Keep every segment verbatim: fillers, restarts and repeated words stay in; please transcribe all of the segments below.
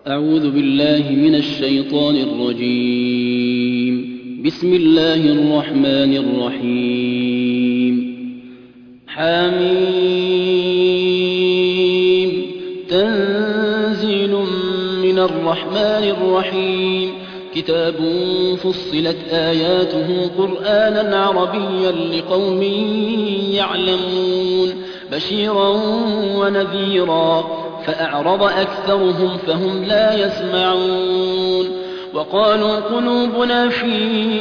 أعوذ بالله من الشيطان الرجيم. بسم الله الرحمن الرحيم. حميم تنزيل من الرحمن الرحيم. كتاب فصلت آياته قرآنا عربيا لقوم يعلمون بشيرا ونذيرا فأعرض أكثرهم فهم لا يسمعون. وقالوا قلوبنا في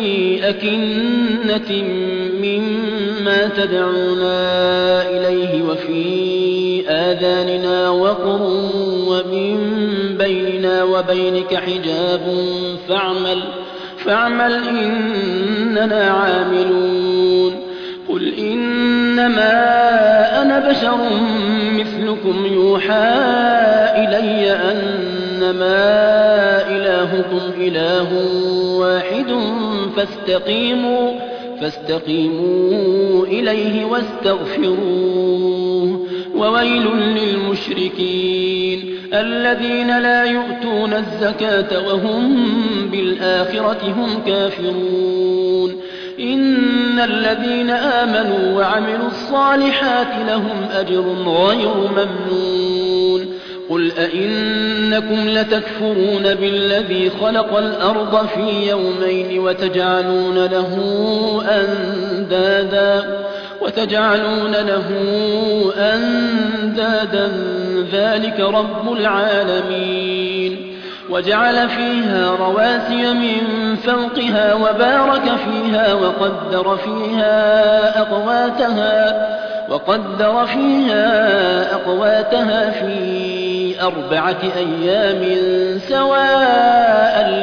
أكنة مما تدعونا إليه وفي آذاننا وقر ومن بيننا وبينك حجاب فاعمل, فاعمل إننا عاملون. قل إنما أنا بشر مثلكم يوحى إلي أنما إلهكم إله واحد فاستقيموا, فاستقيموا إليه واستغفروه. وويل للمشركين الذين لا يؤتون الزكاة وهم بالآخرة هم كافرون. إن الذين آمنوا وعملوا الصالحات لهم أجر غير ممنون. قل أئنكم لتكفرون بالذي خلق الأرض في يومين وتجعلون له أندادا وتجعلون له أندادا ذلك رب العالمين. وجعل فيها رواسي من فوقها وبارك فيها وقدر فيها أقواتها, وقدر فيها أقواتها في أربعة أيام سواء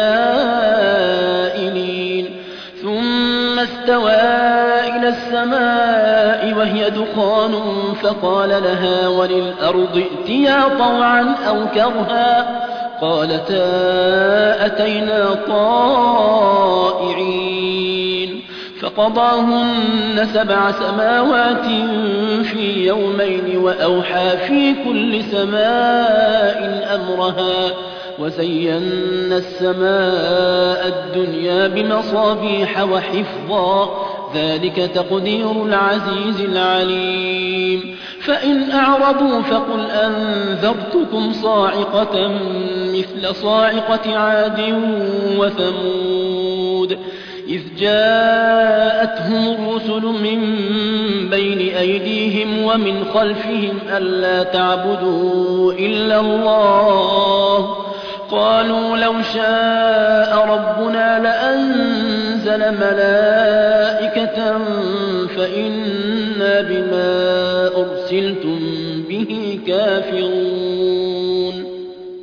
للسائلين. ثم استوى إلى السماء وهي دخان فقال لها وللأرض ائتيا طوعا أو كرها قالتا أتينا طائعين. فقضاهن سبع سماوات في يومين وأوحى في كل سماء أمرها وزينا السماء الدنيا بمصابيح وحفظا ذلك تقدير العزيز العليم. فإن أعرضوا فقل أنذرتكم صاعقة مثل صاعقة عاد وثمود إذ جاءتهم الرسل من بين أيديهم ومن خلفهم ألا تعبدوا إلا الله قالوا لو شاء ربنا لأنزل ملائكة فإنا بما أرسلتم به كافرون.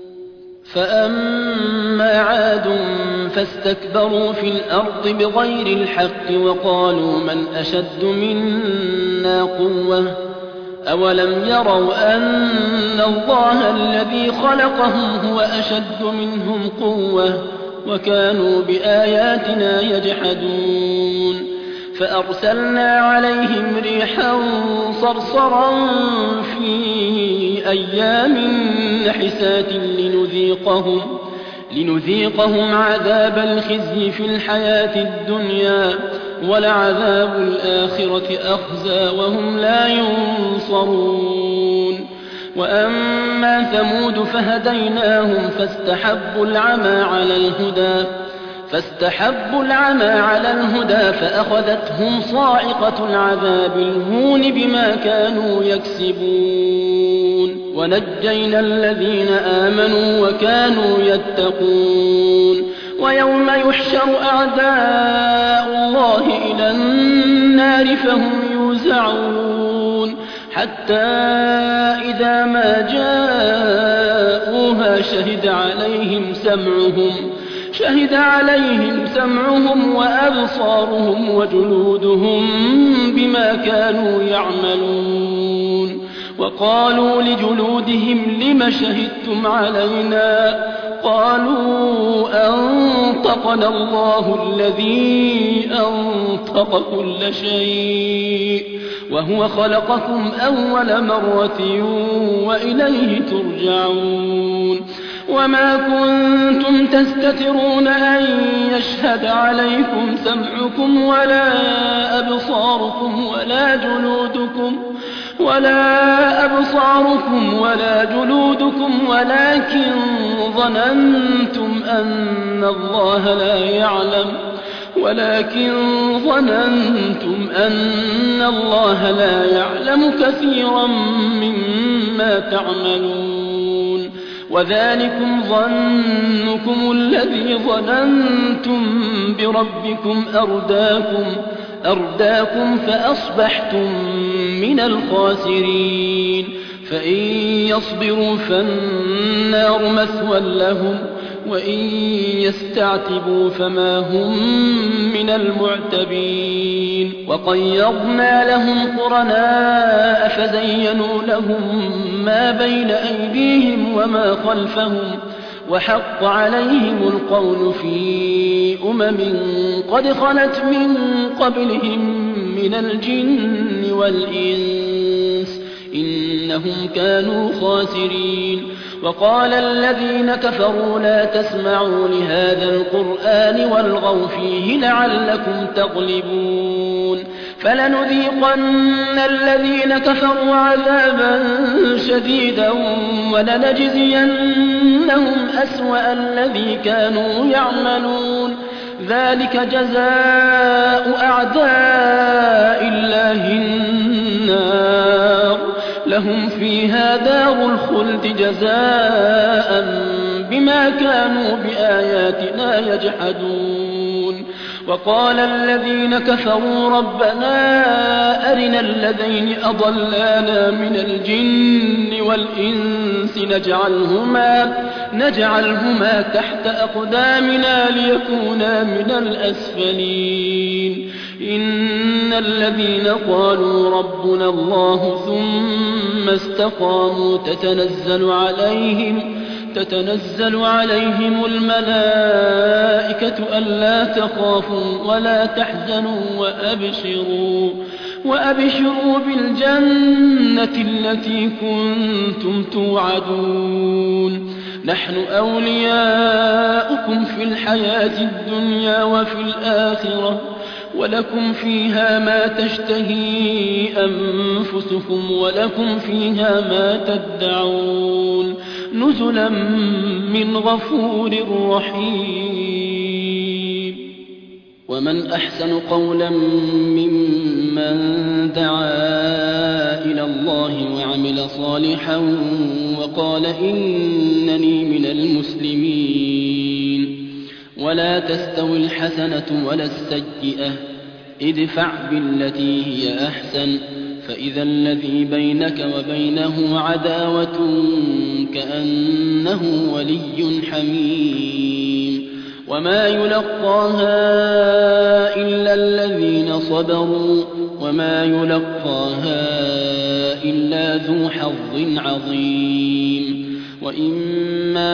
فأما عاد فاستكبروا في الأرض بغير الحق وقالوا من أشد منا قوة أولم يروا أن الله الذي خلقهم هو أشد منهم قوة وكانوا بآياتنا يجحدون. فأرسلنا عليهم ريحا صرصرا في أيام نحسات لنذيقهم, لنذيقهم عذاب الخزي في الحياة الدنيا ولعذاب الآخرة أخزى وهم لا ينصرون. وأما ثمود فهديناهم فاستحبوا العمى على الهدى فاستحبوا العمى على الهدى فأخذتهم صاعقة العذاب الهون بما كانوا يكسبون. ونجينا الذين آمنوا وكانوا يتقون. ويوم يحشر أعداء الله إلى النار فهم يوزعون حتى إذا ما جاءوها شهد عليهم سمعهم شهد عليهم سمعهم وأبصارهم وجلودهم بما كانوا يعملون. وقالوا لجلودهم لم شهدتم علينا قالوا أنطقنا الله الذي أنطق كل شيء وهو خلقكم أول مرة وإليه ترجعون. وما كنتم تستترون أن يشهد عليكم سمعكم ولا أبصاركم ولا جلودكم ولا أبصاركم ولا جلودكم ولكن ظننتم أن الله لا يعلم ولكن ظننتم أن الله لا يعلم كثيرا مما تعملون وذلكم ظنكم الذي ظننتم بربكم أرداكم أرداكم فأصبحتم من الخاسرين فإن يصبروا فالنار مثوى لهم وإن يستعتبوا فما هم من المعتبين وقيضنا لهم قرناء فزينوا لهم ما بين أيديهم وما خلفهم وحق عليهم القول في أمم قد خلت من قبلهم من الجن والإنس إنهم كانوا خاسرين وقال الذين كفروا لا تسمعوا لهذا القرآن والغوا فيه لعلكم تغلبون فلنذيقن الذين كفروا عذابا شديدا ولنجزينهم أسوأ الذي كانوا يعملون ذلك جزاء أعداء الله النار لهم فيها دار الخلد جزاء بما كانوا بآياتنا يجحدون وقال الذين كفروا ربنا أرنا الذين أضلانا من الجن والإنس نجعلهما, نجعلهما تحت أقدامنا ليكونا من الأسفلين إن الذين قالوا ربنا الله ثم استقاموا تتنزل عليهم تتنزل عليهم الملائكة ألا تخافوا ولا تحزنوا وأبشروا, وأبشروا بالجنة التي كنتم توعدون نحن أولياؤكم في الحياة الدنيا وفي الآخرة ولكم فيها ما تشتهي أنفسكم ولكم فيها ما تدعون نزلا من غفور رحيم ومن أحسن قولا ممن دعا إلى الله وعمل صالحا وقال إنني من المسلمين ولا تستوي الحسنة ولا السيئة ادفع بالتي هي أحسن فإذا الذي بينك وبينه عداوة كأنه ولي حميم وما يلقاها إلا الذين صبروا وما يلقاها إلا ذو حظ عظيم وإما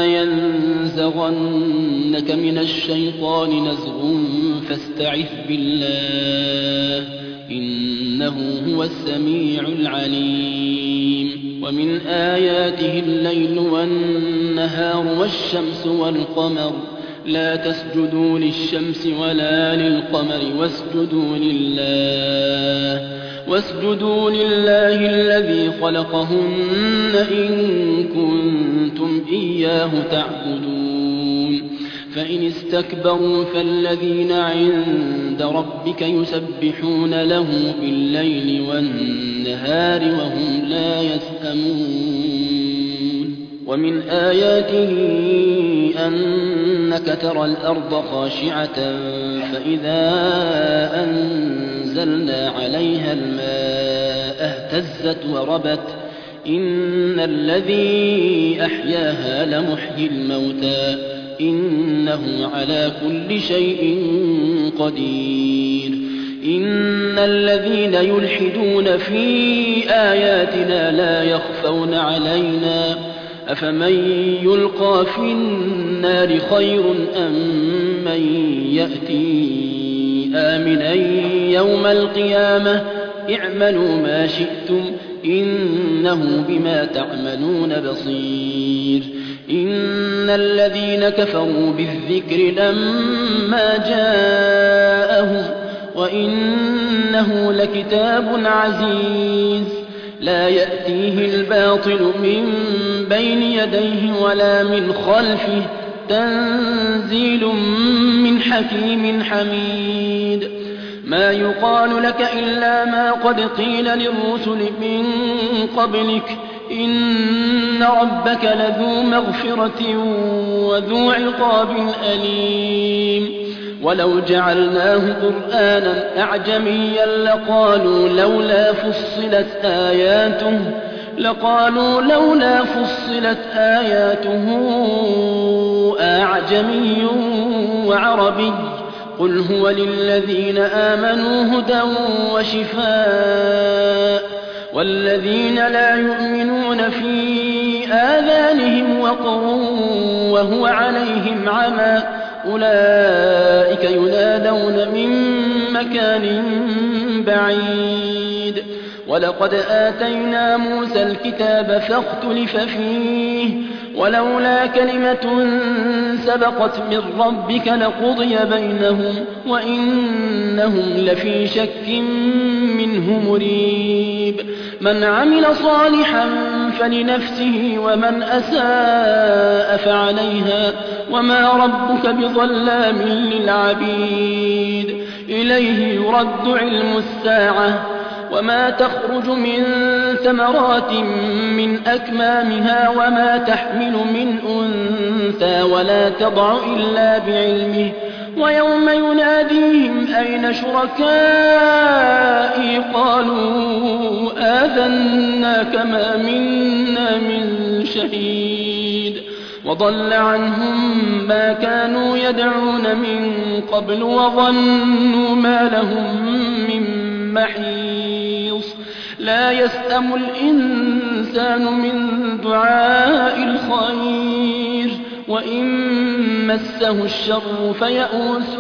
ينزغنك من الشيطان نزغ فاستعذ بالله إنه هو السميع العليم ومن آياته الليل والنهار والشمس والقمر لا تسجدوا للشمس ولا للقمر واسجدوا لله واسجدوا لله الذي خلقهن إن كنتم إياه تعبدون فإن استكبروا فالذين عند ربك يسبحون له بالليل والنهار وهم لا يسأمون ومن آياته أنك ترى الأرض خاشعة فإذا أنزلنا عليها الماء اهتزت وربت إن الذي أحياها لمحيي الموتى إنه على كل شيء قدير إن الذين يلحدون في آياتنا لا يخفون علينا أفمن يلقى في النار خير أم من يأتي آمنا يوم القيامة اعملوا ما شئتم إنه بما تعملون بصير إن الذين كفروا بالذكر لما جاءهم وإنه لكتاب عزيز لا يأتيه الباطل من بين يديه ولا من خلفه تنزيل من حكيم حميد ما يقال لك إلا ما قد قيل للرسل من قبلك إن ربك لذو مغفرة وذو عقاب أليم ولو جعلناه قرآنا أعجميا لقالوا لولا فصلت آياته لقالوا لولا فصلت آياته أعجمي وعربي قل هو للذين آمنوا هدى وشفاء والذين لا يؤمنون في آذانهم وقر وهو عليهم عمى أولئك ينادون من مكان بعيد ولقد آتينا موسى الكتاب فاختلف فيه ولولا كلمة سبقت من ربك لقضي بينهم وإنهم لفي شك منه مريب من عمل صالحا فلنفسه ومن أساء فعليها وما ربك بظلام للعبيد إليه يرد علم الساعة وما تخرج من ثمرات من أكمامها وما تحمل من أنثى ولا تضع إلا بعلمه ويوم يناديهم أين شركائي قالوا آذناك ما منا من شهيد وضل عنهم ما كانوا يدعون من قبل وظنوا ما لهم من محيص لا يسأم الإنسان من دعاء الخير وإن مسه الشر فيئوس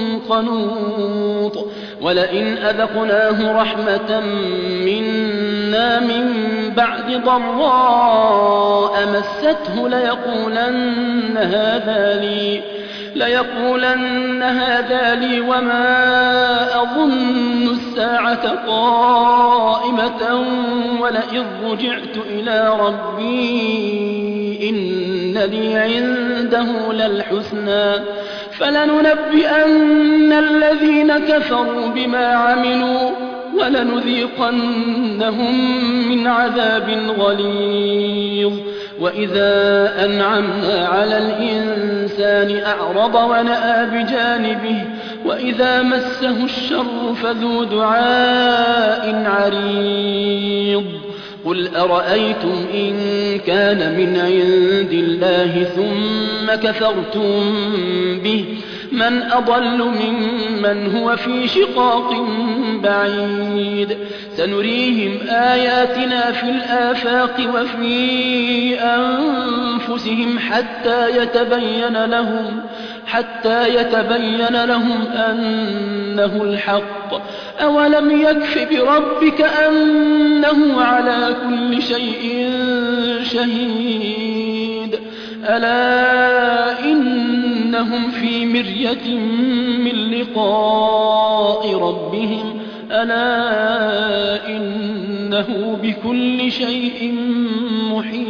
قنوط ولئن أذقناه رحمة منا من بعد ضراء مسته ليقولن هذا لي ليقولن هذا لي وما أظن الساعة قائمة ولئن رجعت إلى ربي إن لي عنده للحسنى فلننبئن الذين كفروا بما عملوا ولنذيقنهم من عذاب غليظ وإذا أنعمنا على الإنسان أعرض ونأى بجانبه وإذا مسه الشر فذو دعاء عريض قل أرأيتم إن كان من عند الله ثم كفرتم به من أضل ممن هو في شقاق بعيد سنريهم آياتنا في الآفاق وفي أنفسهم حتى يتبين لهم حتى يتبين لهم أنه الحق أولم يكف بربك أنه على كل شيء شهيد ألا إنهم في مرية من لقاء ربهم ألا إنه بكل شيء محيط